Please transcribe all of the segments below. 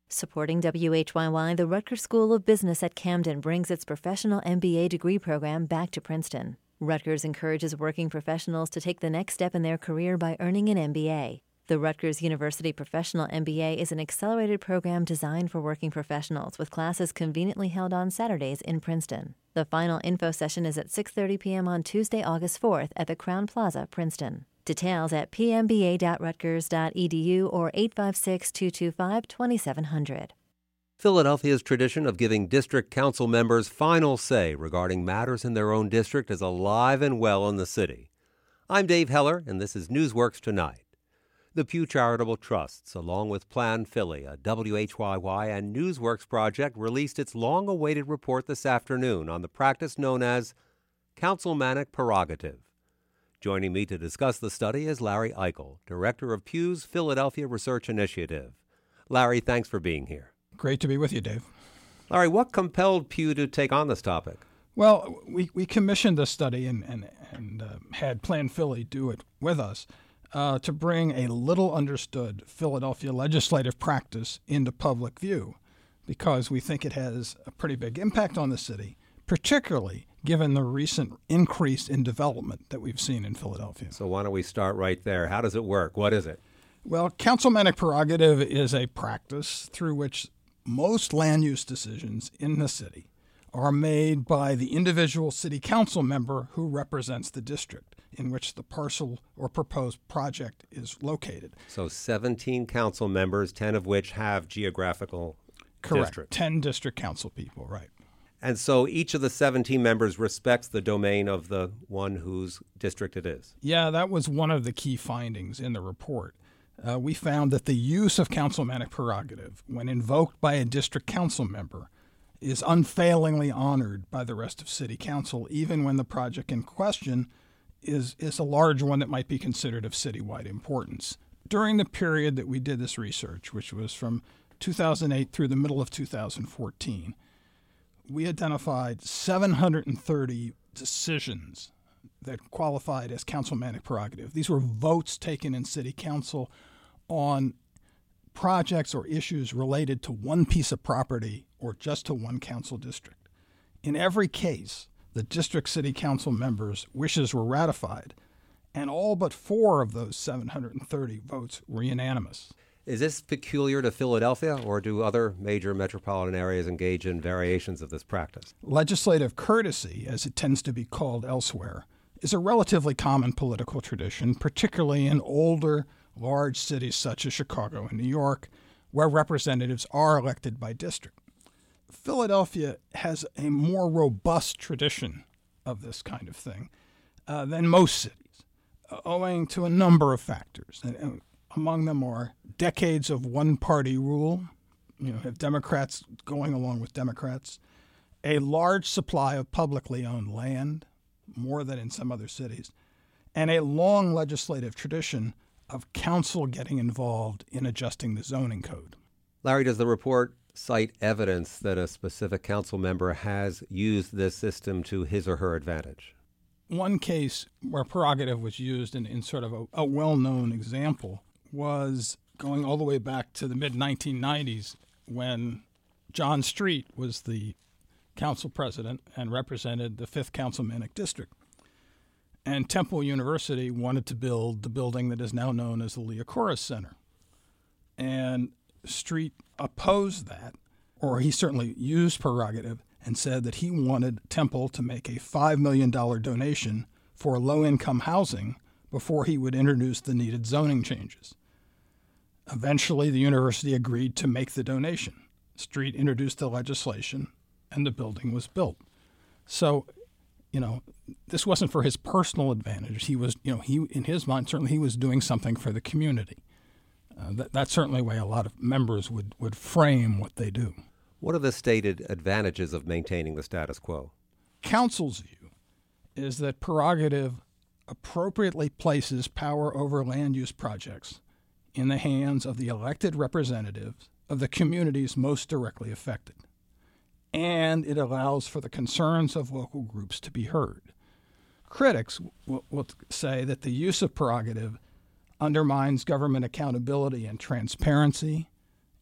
Supporting WHYY, the Rutgers School of Business at Camden brings its professional MBA degree program back to Princeton. Rutgers encourages working professionals to take the next step in their career by earning an MBA. The Rutgers University Professional MBA is an accelerated program designed for working professionals with classes conveniently held on Saturdays in Princeton. The final info session is at 6:30 p.m. on Tuesday, August 4th at the Crowne Plaza, Princeton. Details at pmba.rutgers.edu or 856-225-2700. Philadelphia's tradition of giving district council members final say regarding matters in their own district is alive and well in the city. I'm Dave Heller, and this is Newsworks Tonight. The Pew Charitable Trusts, along with Plan Philly, a WHYY and Newsworks project, released its long-awaited report this afternoon on the practice known as councilmanic prerogative. Joining me to discuss the study is Larry Eichel, director of Pew's Philadelphia Research Initiative. Larry, thanks for being here. Great to be with you, Dave. Larry, what compelled Pew to take on this topic? Well, we commissioned this study and had Plan Philly do it with us to bring a little understood Philadelphia legislative practice into public view because we think it has a pretty big impact on the city, particularly given the recent increase in development that we've seen in Philadelphia. So why don't we start right there? How does it work? What is it? Well, councilmanic prerogative is a practice through which most land use decisions in the city are made by the individual city council member who represents the district in which the parcel or proposed project is located. So 17 council members, 10 of which have geographical Correct. districts. 10 district council people, right. And so each of the 17 members respects the domain of the one whose district it is. Yeah, that was one of the key findings in the report. We found that the use of councilmanic prerogative, when invoked by a district council member, is unfailingly honored by the rest of city council, even when the project in question is a large one that might be considered of citywide importance. During the period that we did this research, which was from 2008 through the middle of 2014, we identified 730 decisions that qualified as councilmanic prerogative. These were votes taken in city council on projects or issues related to one piece of property or just to one council district. In every case, the district city council members' wishes were ratified, and all but 4 of those 730 votes were unanimous. Is this peculiar to Philadelphia, or do other major metropolitan areas engage in variations of this practice? Legislative courtesy, as it tends to be called elsewhere, is a relatively common political tradition, particularly in older, large cities such as Chicago and New York, where representatives are elected by district. Philadelphia has a more robust tradition of this kind of thing than most cities, owing to a number of factors. And among them are decades of one-party rule, have Democrats going along with Democrats, a large supply of publicly owned land, more than in some other cities, and a long legislative tradition of council getting involved in adjusting the zoning code. Larry, does the report cite evidence that a specific council member has used this system to his or her advantage? One case where prerogative was used in sort of a well-known example was going all the way back to the mid-1990s when John Street was the council president and represented the 5th Councilmanic District. And Temple University wanted to build the building that is now known as the Liacouras Center. And Street opposed that, or he certainly used prerogative and said that he wanted Temple to make a $5 million donation for low-income housing before he would introduce the needed zoning changes. Eventually, the university agreed to make the donation. Street introduced the legislation, and the building was built. So, this wasn't for his personal advantage. He was, he in his mind, certainly he was doing something for the community. That's certainly the way a lot of members would frame what they do. What are the stated advantages of maintaining the status quo? Council's view is that prerogative appropriately places power over land use projects in the hands of the elected representatives of the communities most directly affected. And it allows for the concerns of local groups to be heard. Critics will say that the use of prerogative undermines government accountability and transparency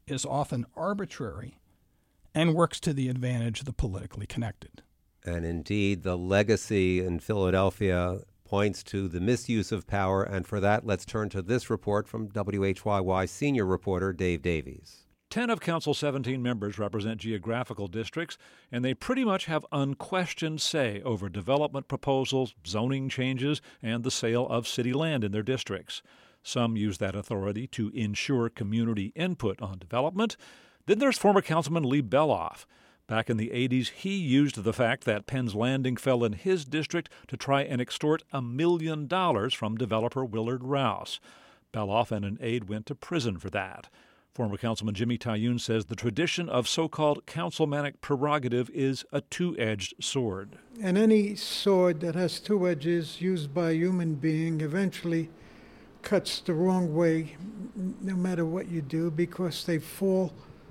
is often arbitrary and works to the advantage of the politically connected. And indeed, the legacy in Philadelphia points to the misuse of power. And for that, let's turn to this report from WHYY senior reporter Dave Davies. 10 of Council's 17 members represent geographical districts, and they pretty much have unquestioned say over development proposals, zoning changes, and the sale of city land in their districts. Some use that authority to ensure community input on development. Then there's former Councilman Lee Beloff. Back in the 80s, he used the fact that Penn's Landing fell in his district to try and extort $1 million from developer Willard Rouse. Beloff and an aide went to prison for that. Former Councilman Jimmy Tayyoun says the tradition of so-called councilmanic prerogative is a two-edged sword. And any sword that has two edges used by a human being eventually cuts the wrong way, no matter what you do, because they fall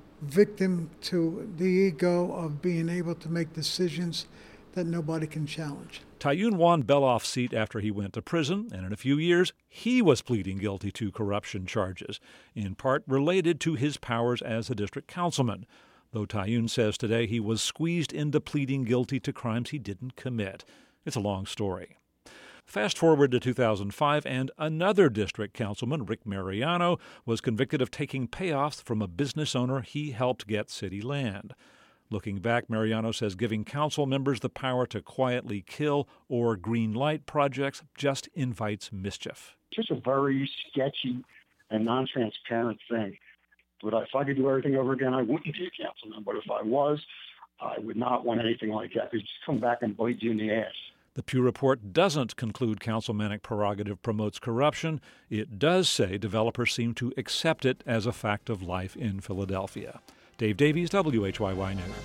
victim to the ego of being able to make decisions that nobody can challenge. Tayyoun won Beloff's seat after he went to prison, and in a few years, he was pleading guilty to corruption charges, in part related to his powers as a district councilman, though Tayyoun says today he was squeezed into pleading guilty to crimes he didn't commit. It's a long story. Fast forward to 2005, and another district councilman, Rick Mariano, was convicted of taking payoffs from a business owner he helped get city land. Looking back, Mariano says giving council members the power to quietly kill or green light projects just invites mischief. It's just a very sketchy and non-transparent thing. But if I could do everything over again, I wouldn't be a councilman. But if I was, I would not want anything like that. It's just come back and bite you in the ass. The Pew Report doesn't conclude councilmanic prerogative promotes corruption. It does say developers seem to accept it as a fact of life in Philadelphia. Dave Davies, WHYY News.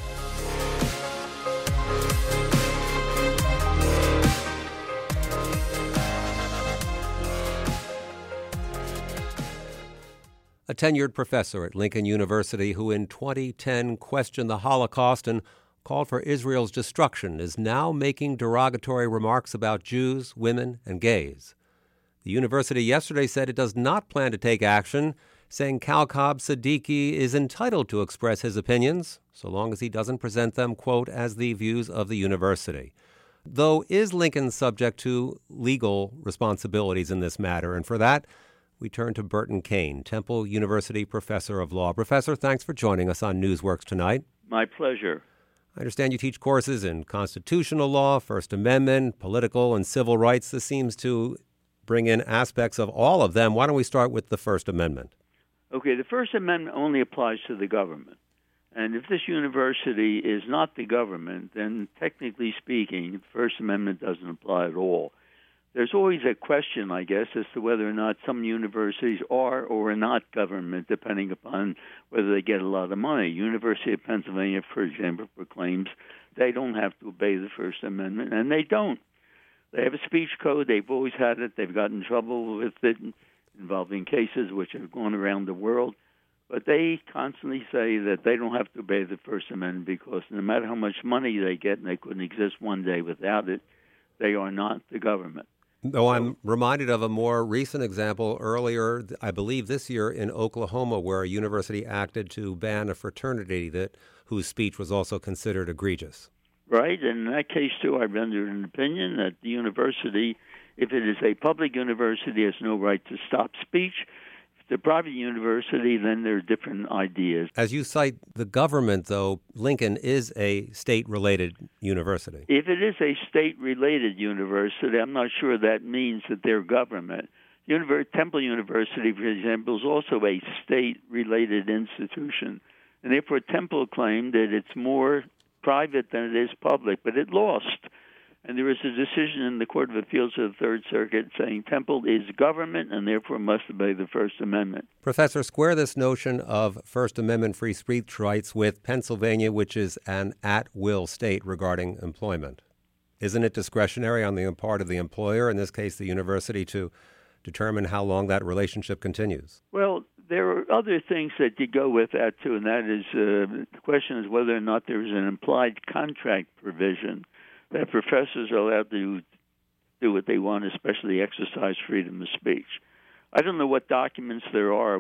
A tenured professor at Lincoln University who in 2010 questioned the Holocaust and called for Israel's destruction is now making derogatory remarks about Jews, women, and gays. The university yesterday said it does not plan to take action, saying Khalkhab Siddiqui is entitled to express his opinions, so long as he doesn't present them, quote, as the views of the university. Though, is Lincoln subject to legal responsibilities in this matter? And for that, we turn to Burton Cain, Temple University professor of law. Professor, thanks for joining us on Newsworks tonight. My pleasure. I understand you teach courses in constitutional law, First Amendment, political and civil rights. This seems to bring in aspects of all of them. Why don't we start with the First Amendment? Okay, the First Amendment only applies to the government. And if this university is not the government, then technically speaking, the First Amendment doesn't apply at all. There's always a question, I guess, as to whether or not some universities are or are not government, depending upon whether they get a lot of money. University of Pennsylvania, for example, proclaims they don't have to obey the First Amendment, and they don't. They have a speech code. They've always had it. They've gotten in trouble with it involving cases which have gone around the world. But they constantly say that they don't have to obey the First Amendment because no matter how much money they get, and they couldn't exist one day without it, they are not the government. Though I'm reminded of a more recent example earlier, I believe this year in Oklahoma, where a university acted to ban a fraternity whose speech was also considered egregious. Right, and in that case, too, I rendered an opinion that the university, if it is a public university, has no right to stop speech. If it's a private university, then there are different ideas. As you cite the government, though, Lincoln is a state-related university. If it is a state-related university, I'm not sure that means that they're government. Temple University, for example, is also a state-related institution. And therefore, Temple claimed that it's more private than it is public, but it lost. And there is a decision in the Court of Appeals of the Third Circuit saying Temple is government and therefore must obey the First Amendment. Professor, square this notion of First Amendment free speech rights with Pennsylvania, which is an at-will state regarding employment. Isn't it discretionary on the part of the employer, in this case the university, to determine how long that relationship continues? Well, there are other things that you go with that, too, and that is the question is whether or not there is an implied contract provision that professors are allowed to do what they want, especially exercise freedom of speech. I don't know what documents there are, what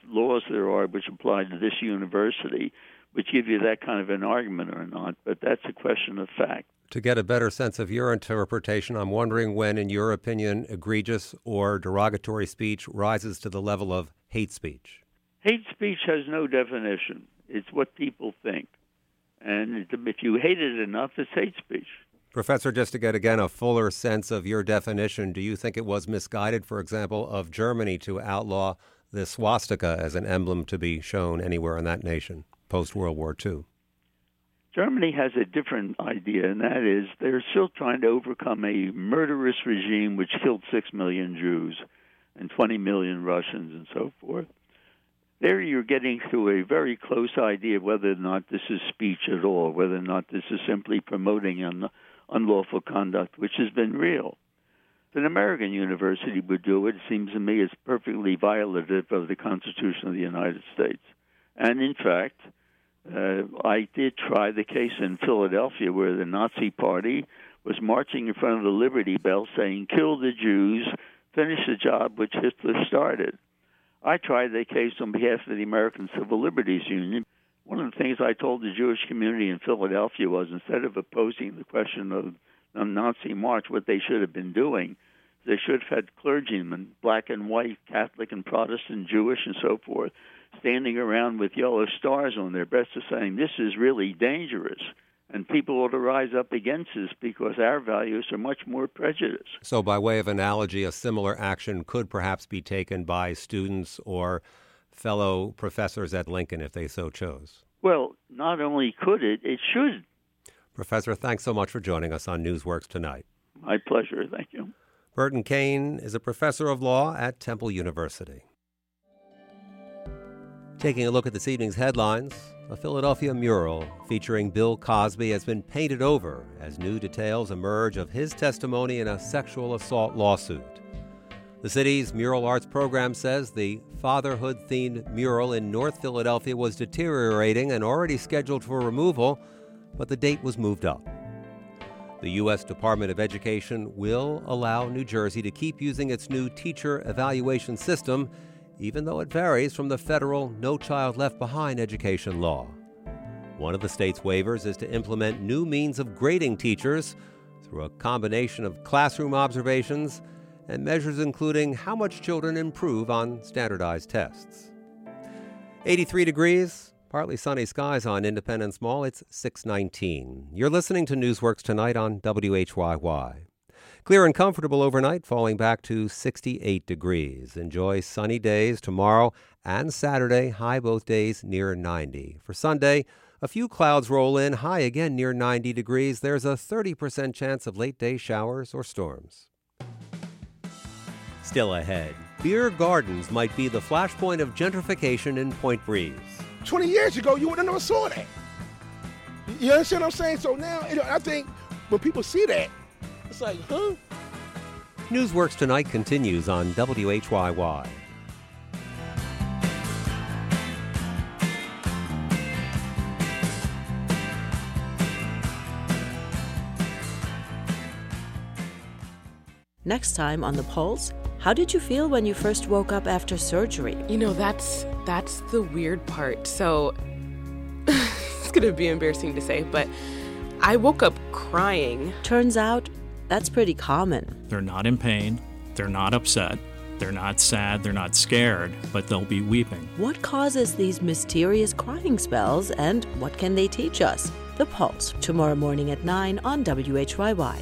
laws there are which apply to this university, which give you that kind of an argument or not, but that's a question of fact. To get a better sense of your interpretation, I'm wondering when, in your opinion, egregious or derogatory speech rises to the level of hate speech. Hate speech has no definition. It's what people think. And if you hate it enough, it's hate speech. Professor, just to get, again, a fuller sense of your definition, do you think it was misguided, for example, of Germany to outlaw the swastika as an emblem to be shown anywhere in that nation post-World War II? Germany has a different idea, and that is they're still trying to overcome a murderous regime which killed 6 million Jews and 20 million Russians and so forth. There you're getting to a very close idea of whether or not this is speech at all, whether or not this is simply promoting unlawful conduct, which has been real. If an American university would do it, it seems to me it's perfectly violative of the Constitution of the United States. And in fact, I did try the case in Philadelphia where the Nazi Party was marching in front of the Liberty Bell saying, "Kill the Jews, finish the job which Hitler started." I tried the case on behalf of the American Civil Liberties Union. One of the things I told the Jewish community in Philadelphia was instead of opposing the question of a Nazi march, what they should have been doing, they should have had clergymen, black and white, Catholic and Protestant, Jewish and so forth, standing around with yellow stars on their breasts saying, this is really dangerous. And people ought to rise up against this because our values are much more prejudiced. So by way of analogy, a similar action could perhaps be taken by students or fellow professors at Lincoln if they so chose. Well, not only could it, it should. Professor, thanks so much for joining us on Newsworks tonight. My pleasure. Thank you. Burton Kane is a professor of law at Temple University. Taking a look at this evening's headlines, a Philadelphia mural featuring Bill Cosby has been painted over as new details emerge of his testimony in a sexual assault lawsuit. The city's mural arts program says the fatherhood-themed mural in North Philadelphia was deteriorating and already scheduled for removal, but the date was moved up. The U.S. Department of Education will allow New Jersey to keep using its new teacher evaluation system, even though it varies from the federal No Child Left Behind education law. One of the state's waivers is to implement new means of grading teachers through a combination of classroom observations and measures including how much children improve on standardized tests. 83 degrees, partly sunny skies on Independence Mall. It's 6:19. You're listening to Newsworks tonight on WHYY. Clear and comfortable overnight, falling back to 68 degrees. Enjoy sunny days tomorrow and Saturday, high both days near 90. For Sunday, a few clouds roll in, high again near 90 degrees. There's a 30% chance of late-day showers or storms. Still ahead, beer gardens might be the flashpoint of gentrification in Point Breeze. 20 years ago, you would have never saw that. You understand what I'm saying? So now, I think when people see that, it's like, huh? Newsworks Tonight continues on WHYY. Next time on The Pulse, how did you feel when you first woke up after surgery? You know, that's the weird part. So, it's going to be embarrassing to say, but I woke up crying. Turns out, that's pretty common. They're not in pain, they're not upset, they're not sad, they're not scared, but they'll be weeping. What causes these mysterious crying spells, and what can they teach us? The Pulse, tomorrow morning at 9 on WHYY.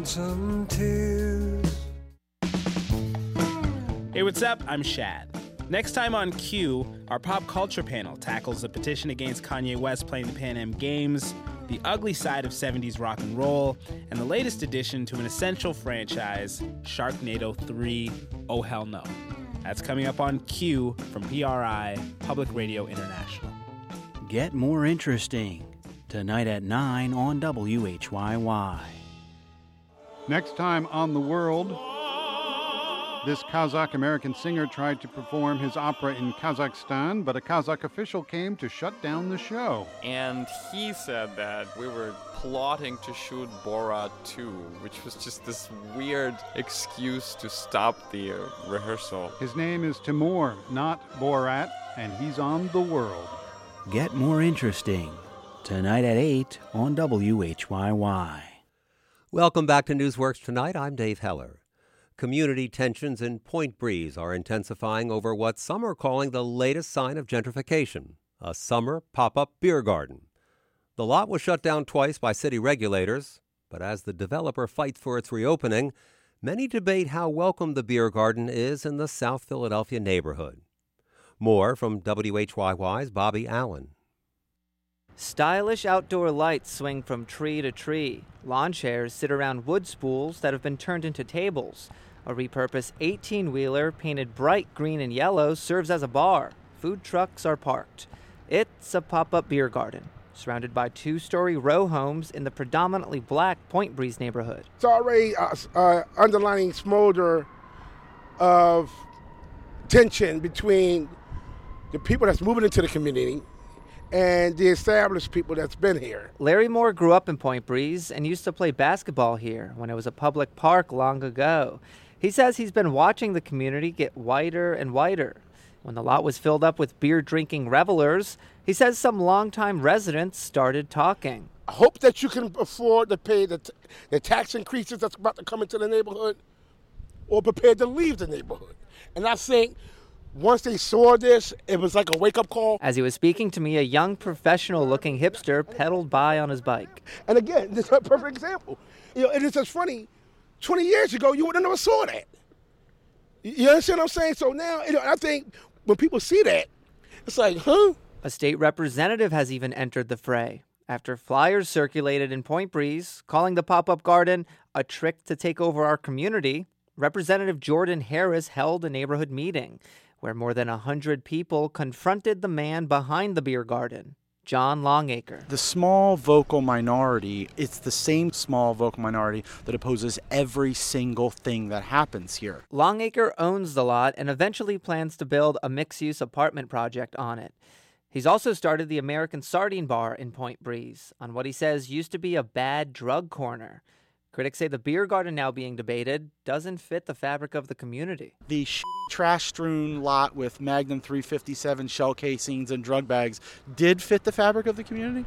Hey, what's up? I'm Shad. Next time on Q, our pop culture panel tackles the petition against Kanye West playing the Pan Am Games, the ugly side of 70s rock and roll, and the latest addition to an essential franchise, Sharknado 3, Oh Hell No. That's coming up on Q from PRI, Public Radio International. Get more interesting tonight at 9 on WHYY. Next time on The World, This Kazakh-American singer tried to perform his opera in Kazakhstan, but a Kazakh official came to shut down the show. And he said that we were plotting to shoot Borat 2, which was just this weird excuse to stop the rehearsal. His name is Timur, not Borat, and he's on The World. Get more interesting tonight at 8 on WHYY. Welcome back to Newsworks Tonight. I'm Dave Heller. Community tensions in Point Breeze are intensifying over what some are calling the latest sign of gentrification, a summer pop-up beer garden. The lot was shut down twice by city regulators, but as the developer fights for its reopening, many debate how welcome the beer garden is in the South Philadelphia neighborhood. More from WHYY's Bobby Allen. Stylish outdoor lights swing from tree to tree. Lawn chairs sit around wood spools that have been turned into tables. A repurposed 18-wheeler painted bright green and yellow serves as a bar. Food trucks are parked. It's a pop-up beer garden, surrounded by two-story row homes in the predominantly black Point Breeze neighborhood. It's already underlying smolder of tension between the people that's moving into the community and the established people that's been here. Larry Moore grew up in Point Breeze and used to play basketball here when it was a public park long ago. He says he's been watching the community get whiter and whiter. When the lot was filled up with beer-drinking revelers, he says some longtime residents started talking. I hope that you can afford to pay the tax increases that's about to come into the neighborhood or prepared to leave the neighborhood. And I think once they saw this, it was like a wake-up call. As he was speaking to me, a young professional-looking hipster pedaled by on his bike. And again, this is a perfect example. It is just funny. 20 years ago, you would have never saw that. You understand what I'm saying? So now, I think when people see that, it's like, huh? A state representative has even entered the fray after flyers circulated in Point Breeze calling the pop-up garden a trick to take over our community. Representative Jordan Harris held a neighborhood meeting where more than 100 people confronted the man behind the beer garden, John Longacre. The small vocal minority, it's the same small vocal minority that opposes every single thing that happens here. Longacre owns the lot and eventually plans to build a mixed-use apartment project on it. He's also started the American Sardine Bar in Point Breeze, on what he says used to be a bad drug corner. Critics say the beer garden now being debated doesn't fit the fabric of the community. The trash-strewn lot with Magnum 357 shell casings and drug bags did fit the fabric of the community?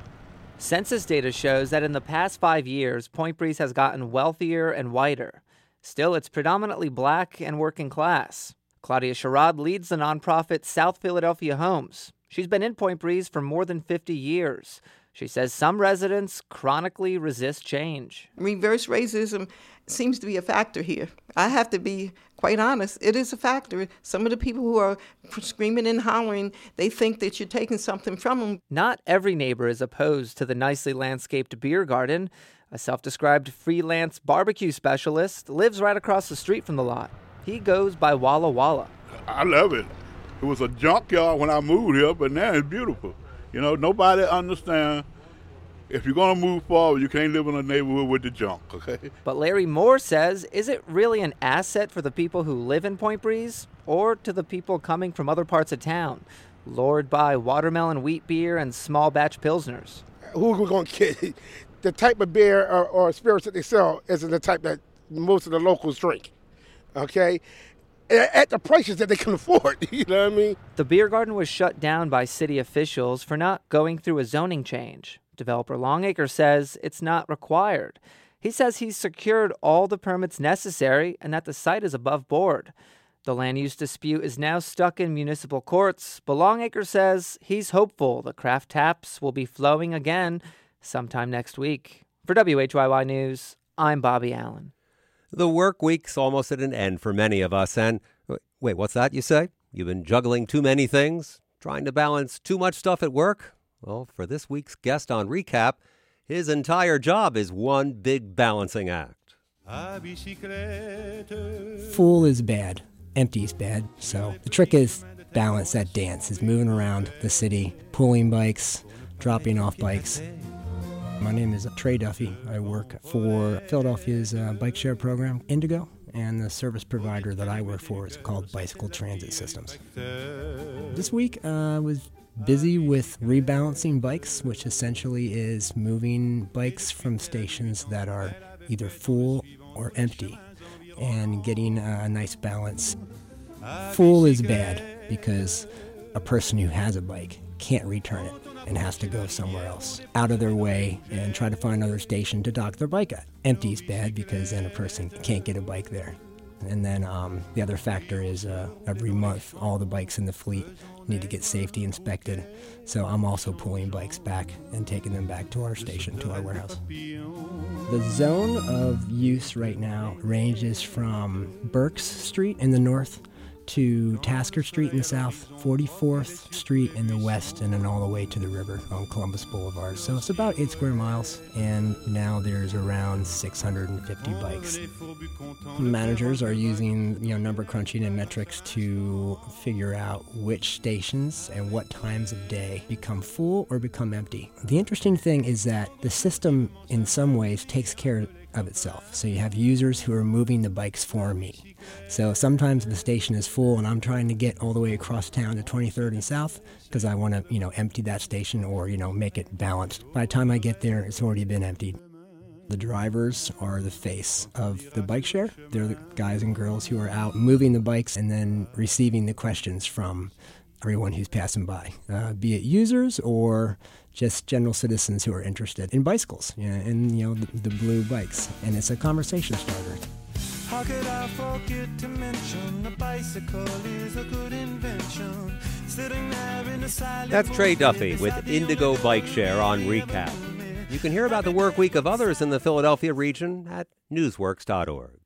Census data shows that in the past 5 years, Point Breeze has gotten wealthier and whiter. Still, it's predominantly black and working class. Claudia Sherrod leads the nonprofit South Philadelphia Homes. She's been in Point Breeze for more than 50 years. She says some residents chronically resist change. Reverse racism seems to be a factor here. I have to be quite honest. It is a factor. Some of the people who are screaming and hollering, they think that you're taking something from them. Not every neighbor is opposed to the nicely landscaped beer garden. A self-described freelance barbecue specialist lives right across the street from the lot. He goes by Walla Walla. I love it. It was a junkyard when I moved here, but now it's beautiful. Nobody understands if you're going to move forward, you can't live in a neighborhood with the junk, okay? But Larry Moore says, is it really an asset for the people who live in Point Breeze or to the people coming from other parts of town, lured by watermelon wheat beer and small batch pilsners? Who are we going to kid? The type of beer or spirits that they sell isn't the type that most of the locals drink, okay? At the prices that they can afford, you know what I mean? The beer garden was shut down by city officials for not going through a zoning change. Developer Longacre says it's not required. He says he's secured all the permits necessary and that the site is above board. The land use dispute is now stuck in municipal courts, but Longacre says he's hopeful the craft taps will be flowing again sometime next week. For WHYY News, I'm Bobby Allen. The work week's almost at an end for many of us, and wait, what's that you say? You've been juggling too many things? Trying to balance too much stuff at work? Well, for this week's guest on Recap, his entire job is one big balancing act. Full is bad, empty is bad, so the trick is balance that dance, is moving around the city, pulling bikes, dropping off bikes. My name is Trey Duffy. I work for Philadelphia's bike share program, Indigo, and the service provider that I work for is called Bicycle Transit Systems. This week was busy with rebalancing bikes, which essentially is moving bikes from stations that are either full or empty and getting a nice balance. Full is bad because a person who has a bike can't return it and has to go somewhere else, out of their way, and try to find another station to dock their bike at. Empty is bad because then a person can't get a bike there. And then the other factor is every month all the bikes in the fleet need to get safety inspected. So I'm also pulling bikes back and taking them back to our station, to our warehouse. The zone of use right now ranges from Burks Street in the north to Tasker Street in the south, 44th Street in the west, and then all the way to the river on Columbus Boulevard. So it's about 8 square miles, and now there's around 650 bikes. Managers are using number crunching and metrics to figure out which stations and what times of day become full or become empty. The interesting thing is that the system in some ways takes care of itself. So you have users who are moving the bikes for me. So sometimes the station is full and I'm trying to get all the way across town to 23rd and South because I want to, empty that station or, make it balanced. By the time I get there, it's already been emptied. The drivers are the face of the bike share. They're the guys and girls who are out moving the bikes and then receiving the questions from everyone who's passing by, be it users or just general citizens who are interested in bicycles, and the blue bikes. And it's a conversation starter. How could I forget to mention the bicycle is a good invention? Sitting there in the silent. That's Trey Duffy with Indigo Bike Share on Recap. You can hear about the work week of others in the Philadelphia region at newsworks.org.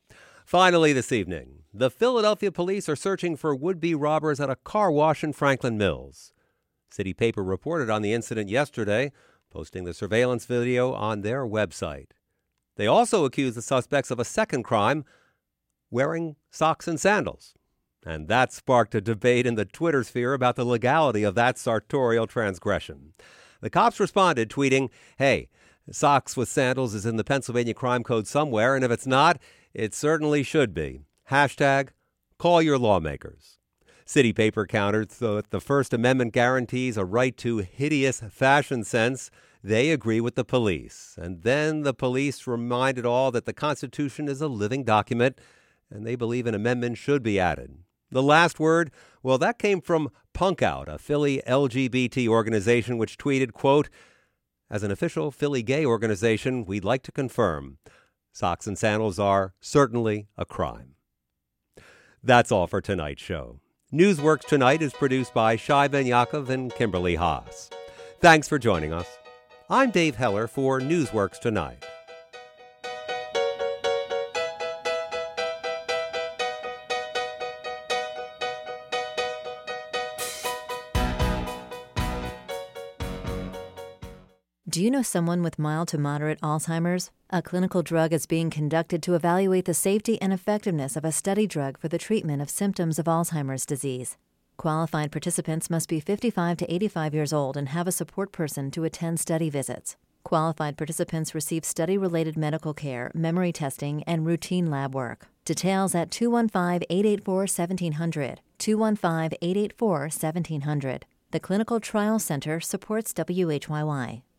Finally this evening, the Philadelphia police are searching for would-be robbers at a car wash in Franklin Mills. City Paper reported on the incident yesterday, posting the surveillance video on their website. They also accused the suspects of a second crime, wearing socks and sandals. And that sparked a debate in the Twitter sphere about the legality of that sartorial transgression. The cops responded, tweeting, "Hey, socks with sandals is in the Pennsylvania crime code somewhere, and if it's not, it certainly should be. Hashtag, call your lawmakers." City Paper countered that the First Amendment guarantees a right to hideous fashion sense. They agree with the police. And then the police reminded all that the Constitution is a living document, and they believe an amendment should be added. The last word, well, that came from Punk Out, a Philly LGBT organization, which tweeted, quote, "As an official Philly gay organization, we'd like to confirm socks and sandals are certainly a crime." That's all for tonight's show. Newsworks Tonight is produced by Shai Ben Yaakov and Kimberly Haas. Thanks for joining us. I'm Dave Heller for Newsworks Tonight. Do you know someone with mild to moderate Alzheimer's? A clinical drug is being conducted to evaluate the safety and effectiveness of a study drug for the treatment of symptoms of Alzheimer's disease. Qualified participants must be 55 to 85 years old and have a support person to attend study visits. Qualified participants receive study-related medical care, memory testing, and routine lab work. Details at 215-884-1700, 215-884-1700. The Clinical Trial Center supports WHYY.